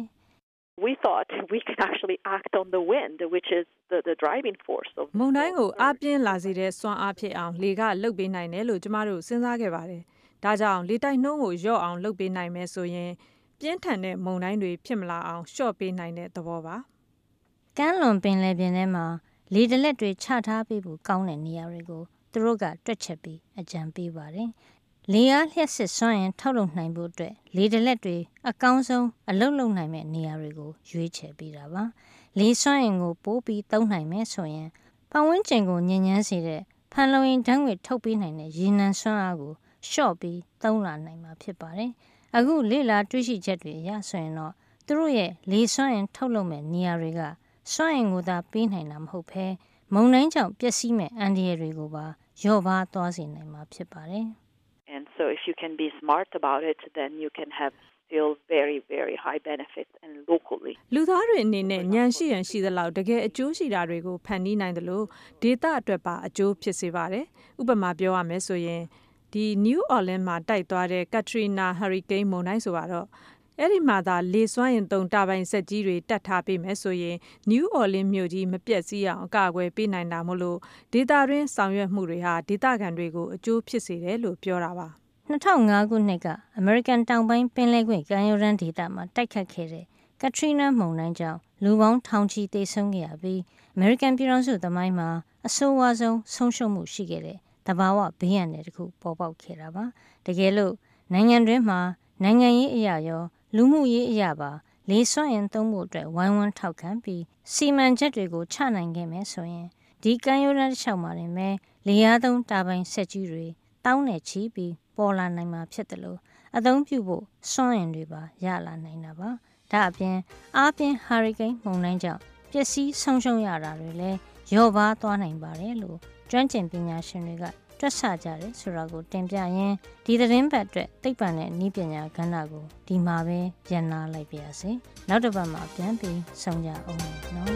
We thought we could actually act on the wind, which is the, the driving force of မုန်တိုင်းကိုအပြင်းလာစေတဲ့စွမ်းအားဖြစ်အောင်လေကလှုပ်ပေးနိုင်တယ်လို့ကျမတို့စဉ်းစားခဲ့ပါတယ်။ဒါကြောင့်လေတိုက်နှုန်းကိုလျော့အောင်လှုပ်ပေးနိုင်မယ်ဆိုရင်ပြင်းထန်တဲ့မုန်တိုင်းတွေဖြစ်မလာအောင်လျှော့ပေးနိုင်တဲ့သဘောပါ။ကမ်းလွန်ပင်လယ်ပြင်ထဲမှာလေတလက်တွေချထားပေးဖို့ကောင်းတဲ့နေရာတွေကိုသူတို့ကတွက်ချက်ပြီးအကြံပေးပါတယ်။လေအားလျှက်စစ်စွမ်းရင်ထုတ်လုပ်နိုင်ဖို့အတွက်လေတလက်တွေအကောင်းဆုံးအလုပ်လုပ်နိုင်မဲ့နေရာတွေကိုရွေးချယ်ပေးတာပါလေစွမ်းရင်ကိုပိုးပြီးသုံးနိုင်မယ်ဆိုရင်ပတ်ဝန်းကျင်ကိုညဉ့်ညမ်းစေတဲ့ဖန်လုံအိမ်ဓာတ်ငွေ့ထုတ်ပေးနိုင်တဲ့ရေနံစွမ်းအားကိုလျှော့ပြီးသုံးလာနိုင်မှာဖြစ်ပါတယ်အခုလေလာတွေ့ရှိချက်တွေအရဆိုရင်တော့သူတို့ရဲ့လေစွမ်းရင်ထုတ်လုပ်မဲ့နေရာတွေကစွမ်းရင်ကိုသာပေးနိုင်တာမဟုတ်ဘဲမုန်တိုင်းကြောင့်ပျက်စီးမဲ့အန္တရာယ်တွေကိုပါလျော့ပါသွားစေနိုင်မှာဖြစ်ပါတယ် And so if you can be smart about it, then you can have still very, very high benefits and locally. လူသားတွေအနေနဲ့ဉာဏ်ရှိရန်ရှိသလောက်တကယ်အကျိုးရှိတာတွေကိုဖန်တီးနိုင်တယ်လို့ဒေတာအတွက်ပါအကျိုးဖြစ်စေပါတယ်။ဥပမာပြောရမယ်ဆိုရင်ဒီ New Orleans မှာတိုက်သွားတဲ့ Katrina Hurricane မုန်တိုင်းဆိုတော့အဲ့ဒီမှာသာလေစွမ်းရင်သုံးတာပိုင်ဆက်ကြီးတွေတတ်ထားပေးမယ်ဆိုရင် New Orleans မြို့ကြီးမပြတ်စည်းအောင်အကာအကွယ်ပေးနိုင်တာမို့လို့ဒေတာရင်းဆောင်ရွက်မှုတွေဟာဒေတာခံတွေကိုအကျိုးဖြစ်စေတယ်လို့ပြောတာပါ၂၀၀၅ခုနှစ်ကအမေရိကန်တောင်ပိုင်းပင်လယ်ကွေ့ကမ်းရိုးတန်းဒေသမှာတိုက်ခတ်ခဲ့တဲ့ Katrina မုန်တိုင်းကြောင့်လူပေါင်းထောင်ချီသေဆုံးခဲ့ရပြီးအမေရိကန်ပြည်ထောင်စုသမိုင်းမှာအဆိုးဝါးဆုံးဆုံးရှုံးမှုရှိခဲ့တဲ့သဘာဝဘေးအန္တရာယ်တစ်ခုပေါ်ပေါက်ခဲ့တာပါတကယ်လို့နိုင်ငံတွင်းမှာနိုင်ငံရေးအရာရောလူမှုရေးအရာပါလေစွမ်းရင်သုံးဖို့အတွက်ဝိုင်းဝန်းထောက်ခံပြီးစီမံချက်တွေကိုချနိုင်ခဲ့မယ်ဆိုရင်ဒီကမ်းရိုးတန်းတစ်လျှောက်မှာနေမယ်လေယာသုံးတာပိုင်ဆက်ကြီးတွေတောင်းနဲ့ချီပြီးပေါ်လာနိုင်မှာဖြစ်တယ်လို့အသုံးပြုဖို့စွမ်းအင်တွေပါရလာနိုင်တာပါဒါအပြင်အားပြင်းဟာရီကိန်းမုန်တိုင်းကြောင့်ပျက်စီးဆုံးရှုံးရတာတွေလည်းလျော့ပါသွားနိုင်ပါတယ်လို့ကျွမ်းကျင်ပညာရှင်တွေကတွက်ဆကြတယ်ဆိုတာကိုတင်ပြရင်းဒီသတင်းပတ်အတွက်သိပ္ပံနဲ့နည်းပညာကဏ္ဍကိုဒီမှာပဲရန်နာလိုက်ပါရစေနောက်တစ်ပတ်မှာပြန်ပြီးဆုံကြအောင်နော်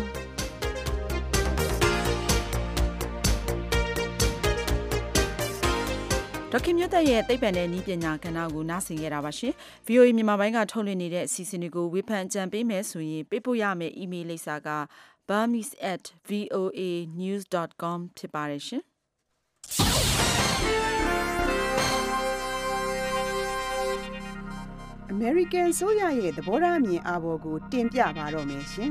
ဒေါက်ခင်မျိုးသက်ရဲ့သိပ္ပံနဲ့နည်းပညာကဏ္ဍကိုနားဆင်ခဲ့တာပါရှင် ဗွီအိုအေ မြန်မာပိုင်းကထုတ်လွှင့်နေတဲ့အစီအစဉ်တွေကိုဝေဖန်ကြံပေးမယ်ဆိုရင်ပေးပို့ရမယ့်အီးမေးလ်လိပ်စာက burmese at voa news dot com ဖြစ်ပါတယ်ရှင်အမေရိကန်ဆိုရရဲ့သဘောထားအမြင်အာဘော်ကိုတင်ပြပါတော့မယ်ရှင်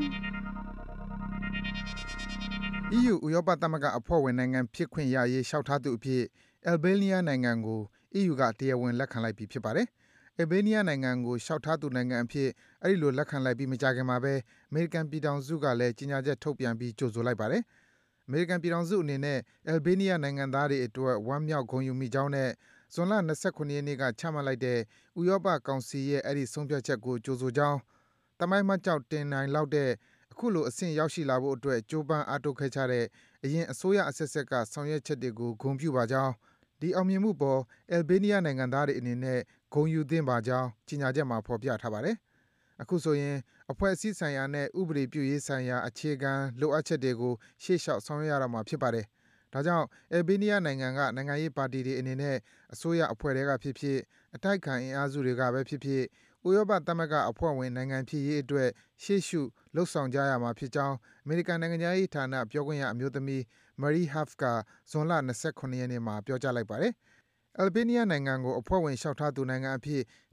E U ဥရောပသမဂ္ဂအဖွဲ့ဝင်နိုင်ငံဖြစ်ခွင့်ရရေးလျှောက်ထားသူအဖြစ်အယ်ဘေးနီးယားနိုင်ငံကို E U ကတရားဝင်လက်ခံလိုက်ပြီဖြစ်ပါတယ်။အယ်ဘေးနီးယားနိုင်ငံကိုလျှောက်ထားသူနိုင်ငံအဖြစ်အဲဒီလိုလက်ခံလိုက်ပြီးမကြာခင်မှာပဲအမေရိကန်ပြည်ထောင်စုကလည်းကြေညာချက်ထုတ်ပြန်ပြီးကြိုဆိုလိုက်ပါတယ်။အမေရိကန်ပြည်ထောင်စုအနေနဲ့အယ်ဘေးနီးယားနိုင်ငံသားတွေအတွက်ဝမ်းမြောက်ဂုဏ်ယူမိကြောင်းနဲ့ဇွန်လ၂၇ရက်နေ့ကချမှတ်လိုက်တဲ့ဥရောပကောင်စီရဲ့အဲဒီဆုံးဖြတ်ချက်ကိုကြိုဆိုကြောင်းသမိုင်းမှတ်ကျောက်တင်နိုင်လောက်တဲ့အခုလိုအဆင့်ရောက်ရှိလာဖို့အတွက်ကြိုးပမ်းအားထုတ်ခဲ့ကြတဲ့အရင်အစိုးရအဆက်ဆက်ကဆောင်ရွက်ချက်တွေကိုဂုဏ်ပြုပါကြောင်းဒီအောင်မြင်မှုပေါ်အယ်ဘေးနီးယားနိုင်ငံသားတွေအနေနဲ့ဂုဏ်ယူသင့်ပါကြောင်းကြေညာချက်မှာဖော်ပြထားပါတယ်။အခုဆိုရင်အဖွဲ့အစည်းဆိုင်ရာနဲ့ဥပဒေပြုရေးဆိုင်ရာအခြေခံလိုအပ်ချက်တွေကိုရှေ့လျှောက်ဆောင်ရွက်ရတော့မှာဖြစ်ပါတယ်။ဒါကြောင့်အယ်ဘေးနီးယားနိုင်ငံကနိုင်ငံရေးပါတီတွေအနေနဲ့အစိုးရအဖွဲ့တွေကဖြစ်ဖြစ်အတိုက်ခံအင်အားစုတွေကပဲဖြစ်ဖြစ်ဥရောပသမဂ္ဂအဖွဲ့ဝင်နိုင်ငံဖြစ်ရေးအတွက်ရှေ့ရှုလှုပ်ဆောင်ကြရမှာဖြစ်ကြောင်းအမေရိကန်နိုင်ငံသားရေးဌာနပြောခွင့်ရအမျိုးသမီး Marie Harf ကဇွန်လ၂၇ရက်နေ့မှာပြောကြားလိုက်ပါတယ်။ အယ်ဘေးနီးယားနိုင်ငံကိုအဖွဲ့ဝင်လျှောက်ထားသူနိုင်ငံအဖြစ်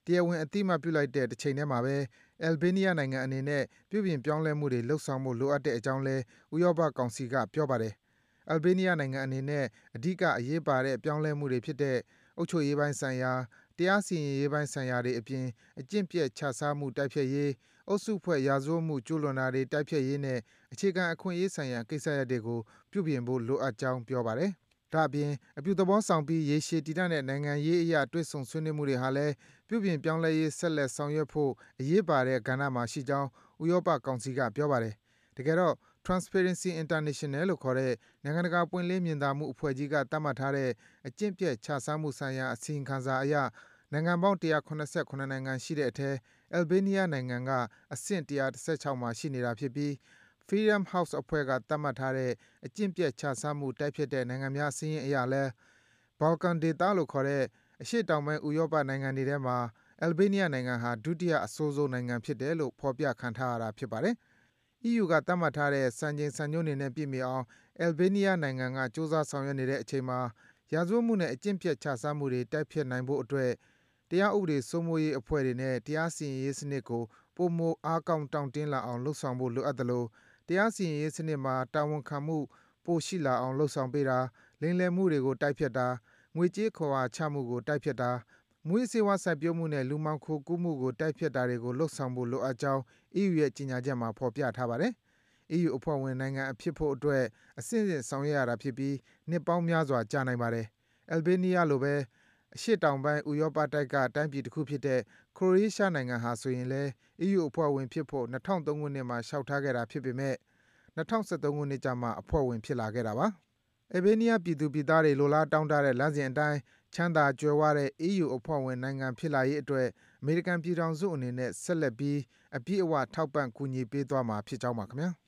တရားဝင်အသိအမှတ်ပြုလိုက်တဲ့တစ်ချိန်တည်းမှာပဲ Albania နိုင်ငံအနေနဲ့ပြုပြင်ပြောင်းလဲမှုတွေလှုပ်ဆောင်ဖို့လိုအပ်တဲ့အကြောင်းလဲဥရောပကောင်စီကပြောပါတယ်။ Albania နိုင်ငံအနေနဲ့အဓိကအရေးပါတဲ့ပြောင်းလဲမှုတွေဖြစ်တဲ့အုပ်ချုပ်ရေးပိုင်းဆိုင်ရာ၊တရားစီရင်ရေးပိုင်းဆိုင်ရာတွေအပြင်အကျင့်ပျက်ခြစားမှုတိုက်ဖျက်ရေး၊အုပ်စုဖွဲ့ရာဇဝတ်မှုကျူးလွန်တာတွေတိုက်ဖျက်ရေးနဲ့အခြေခံအခွင့်အရေးဆိုင်ရာကိစ္စရပ်တွေကိုပြုပြင်ဖို့လိုအပ်ကြောင်းပြောပါတယ်။ဒါ့အပြင်အပြုသဘောဆောင်ပြီးရေရှည်တည်တံ့တဲ့နိုင်ငံရေးအရတွေ့ဆုံဆွေးနွေးမှုတွေဟာလည်းပြုပြင်ပြောင်းလဲရေးဆက်လက်ဆောင်ရွက်ဖို့အရေးပါတဲ့ကဏ္ဍမှာရှိကြောင်းဥရောပကောင်စီကပြောပါတယ်။တကယ်တော့ Transparency International လို့ခေါ်တဲ့နိုင်ငံတကာပွင့်လင်းမြင်သာမှုအဖွဲ့ကြီးကသတ်မှတ်ထားတဲ့အကျင့်ပျက်ခြစားမှုဆိုင်ရာအစီရင်ခံစာအရနိုင်ငံပေါင်းone hundred seventy-sevenနိုင်ငံရှိတဲ့အထဲ Albania နိုင်ငံကအဆင့်one hundred thirty-sixမှာရှိနေတာဖြစ်ပြီး Freedom House အဖွဲ့ကသတ်မှတ်ထားတဲ့အကျင့်ပျက်ခြစားမှုတိုက်ဖျက်တဲ့နိုင်ငံများစာရင်းအရလည်း Balkan ဒေသလို့ခေါ်တဲ့အရှေ့တောင်ပိုင်းဥရောပနိုင်ငံတွေထဲမှာ Albania နိုင်ငံဟာဒုတိယအဆိုးဆုံးနိုင်ငံဖြစ်တယ်လို့ဖော်ပြခံထားရတာဖြစ်ပါတယ်။ အီးယူ ကသတ်မှတ်ထားတဲ့စံချိန်စံညွှန်းတွေနဲ့ပြည့်မီအောင် Albania နိုင်ငံကကြိုးစားဆောင်ရွက်နေတဲ့အချိန်မှာရာဇဝတ်မှုနဲ့အကျင့်ပျက်ခြစားမှုတွေတိုက်ဖျက်နိုင်ဖို့အတွက်တရားဥပဒေစိုးမိုးရေးအဖွဲ့တွေနဲ့တရားစီရင်ရေးစနစ်ကိုပိုမိုအားကောင်းတောင့်တင်းလာအောင်လုပ်ဆောင်ဖို့လိုအပ်သလိုတရားစီရင်ရေးစနစ်မှာတာဝန်ခံမှုပိုရှိလာအောင်လုပ်ဆောင်ပေးတာ၊လိမ်လည်မှုတွေကိုတိုက်ဖျက်တာ၊ငွေကြေးခဝါချမှုကိုတိုက်ဖျက်တာ၊မူးယစ်ဆေးဝါးစိုက်ပျိုးမှုနဲ့လူမှောင်ခိုကူးမှုကိုတိုက်ဖျက်တာတွေကိုလုပ်ဆောင်ဖို့လိုအပ်ကြောင်း အီးယူ ရဲ့ကြေညာချက်မှာဖော်ပြထားပါတယ်။ အီးယူအဖွဲ့ဝင်နိုင်ငံဖြစ်ဖို့အတွက်အဆင့်ဆင့်ဆောင်ရွက်ရတာဖြစ်ပြီးနှစ်ပေါင်းများစွာကြာနိုင်ပါတယ်။ Albania လိုပဲအရှေ့တောင်ပိုင်းဥရောပတိုက်ကတိုင်းပြည်တခုဖြစ်တဲ့ Croatia နိုင်ငံဟာဆိုရင်လည်း အီးယူအဖွဲ့ဝင်ဖြစ်ဖို့two thousand threeခုနှစ်မှာလျှောက်ထားခဲ့တာဖြစ်ပေမဲ့two thousand twelveခုနှစ်ကျမှအဖွဲ့ဝင်ဖြစ်လာခဲ့တာပါ။ Albania ပြည်သူပြည်သားတွေလိုလားတောင့်တတဲ့လမ်းစဉ်အတိုင်းချမ်းသာကြွယ်ဝတဲ့ အီးယူအဖွဲ့ဝင်နိုင်ငံဖြစ်လာရေးအတွက်အမေရိကန်ပြည်ထောင်စုအနေနဲ့ဆက်လက်ပြီးအပြည့်အဝထောက်ပံ့ကူညီပေးသွားမှာဖြစ်ကြောင်းပါခင်ဗျာ။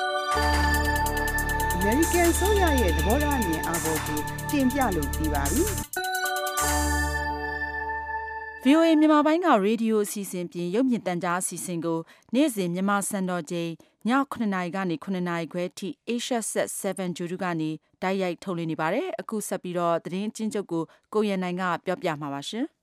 American အစိုးရရဲ့သဘောထားအမြင်အာဘော်ကိုတင်ပြလို့ပြီးပါပြီ။ဗွီအိုအေမြန်မာပိုင်းကရေဒီယိုအစီအစဉ်ပြင်ရုပ်မြင်သံကြားအစီအစဉ်ကိုနေ့စဉ်မြန်မာစံတော်ချိန်ညsevenနာရီကနေsevenနာရီခွဲထိ Asia Set seven ဂြိုဟ်တုကနေတိုက်ရိုက်ထုတ်လွှင့်နေပါတယ်။အခုဆက်ပြီးတော့သတင်းအကျဉ်းချုပ်ကိုကိုရန်နိုင်ကပြောပြမှာပါရှင်။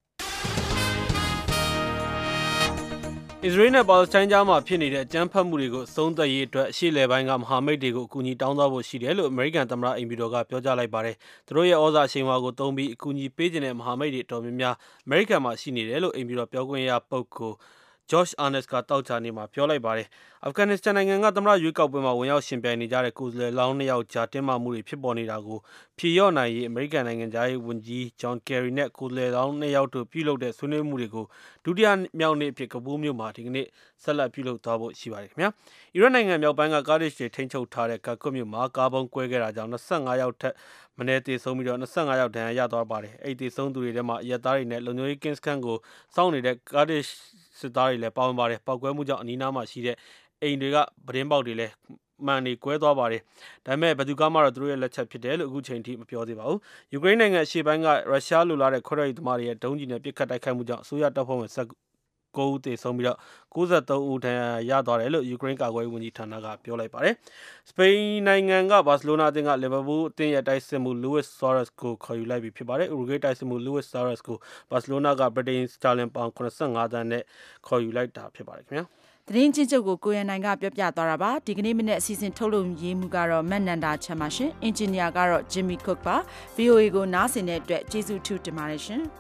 အစ္စရေးနဲ့ပါလက်စတိုင်းကြားမှာဖြစ်နေတဲ့အကြမ်းဖက်မှုတွေကိုအဆုံးသတ်ရေးအတွက်အရှေ့အလယ်ပိုင်းကမဟာမိတ်တွေကိုအကူအညီတောင်းသွားဖို့ရှိတယ်လို့အမေရိကန်သမ္မတအိမ်ဖြူတော်ကပြောကြားလိုက်ပါတယ်။သူတို့ရဲ့ဩဇာအရှိန်အဝါကိုသုံးပြီးအကူအညီပေးခြင်းတဲ့မဟာမိတ်တွေအတော်များများအမေရိကန်မှာရှိနေတယ်လို့အိမ်ဖြူတော်ပြောခွင့်ရပုဂ္ဂိုလ်Josh Earnest ကသောကြာနေ့မှာပြောလိုက်ပါတယ်။ အာဖဂန်နစ္စတန်နိုင်ငံကသမ္မတရွေးကောက်ပွဲမှာဝင်ရောက်ယှဉ်ပြိုင်နေကြတဲ့ကိုယ်စားလှယ်လောင်းနှစ်ယောက်ကြားတင်းမာမှုတွေဖြစ်ပေါ်နေတာကိုဖြေလျော့နိုင်ရေးအမေရိကန်နိုင်ငံခြားရေးဝန်ကြီး John Kerry နဲ့ကိုယ်စားလှယ်လောင်းနှစ်ယောက်တို့ပြုလုပ်တဲ့ဆွေးနွေးမှုတွေကိုဒုတိယမြောက်နေ့အဖြစ်ကဘူးမြို့မှာဒီကနေ့ဆက်လက်ပြုလုပ်သွားဖို့ရှိပါတယ်ခင်ဗျာ။အီရတ်နိုင်ငံမြောက်ပိုင်းကကားဒစ်တွေထိန်းချုပ်ထားတဲ့ကာကွတ်မြို့မှာကားဘုံကွဲခဲ့တာကြောင့်twenty-fiveယောက်ထက်မနည်းသေဆုံးပြီးတော့twenty-fiveယောက်ဒဏ်ရာရသွားပါတယ်။အဲဒီသေဆုံးသူတွေထဲမှာအရက်သားတွေနဲ့လုံခြုံရေးကင်းစခန်းကိုစောင့်နေတဲ့ကားဒစ်စစ်သားတွေလည်းပါဝင်ပါတယ်။ပေါက်ကွဲမှုကြောင့်အနီးနားမှာရှိတဲ့အိမ်တွေကပတင်းပေါက်တွေလည်းမှန်တွေကွဲသွားပါတယ်။ဒါပေမဲ့ဘယ်သူကမှတော့သူတို့ရဲ့လက်ချက်ဖြစ်တယ်လို့အခုချိန်ထိမပြောသေးပါဘူး။ယူကရိန်းနိုင်ငံအရှေ့ပိုင်းကရုရှားလိုလားတဲ့ခွဲထွက်ရေးသမားတွေရဲ့ဒုံးကျည်နဲ့ပစ်ခတ်တိုက်ခိုက်မှုကြောင့်အစိုးရတပ်ဖွဲ့ဝင်nineဦးသေဆုံးပြီးတော့ninety-threeဦးဒဏ်ရာရသွားတယ်လို့ယူကရိန်းကာကွယ်ရေးဝန်ကြီးဌာနကပြောလိုက်ပါတယ်။စပိန်နိုင်ငံကဘာစီလိုနာအသင်းကလီဗာပူးအသင်းရဲ့တိုက်စစ်မှူး Luis Suarez ကိုခေါ်ယူလိုက်ပြီဖြစ်ပါတယ်။ ဥရုဂွေးတိုက်စစ်မှူး Luis Suarez ကိုဘာစီလိုနာကဗြိတိန်စတာလင်ပေါင်seventy-fiveသန်းနဲ့ခေါ်ယူလိုက်တာဖြစ်ပါတယ်ခင်ဗျာ။သတင်းချင်းချုပ်ကိုကိုရန်နိုင်ကပြောပြသွားတာပါ။ဒီကနေ့မနေ့အစီအစဉ်ထုတ်လုပ်ရေးမှုကတော့မတ်နန္ဒာချမ်းပါရှင်။အင်ဂျင်နီယာကတော့ Jimmy Cook ပါ။ ဗွီအိုအေကိုနားဆင်တဲ့အတွက်ကျေးဇူးထူးတင်ပါတယ်ရှင်။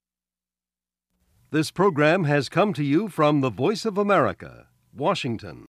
This program has come to you from the Voice of America, Washington.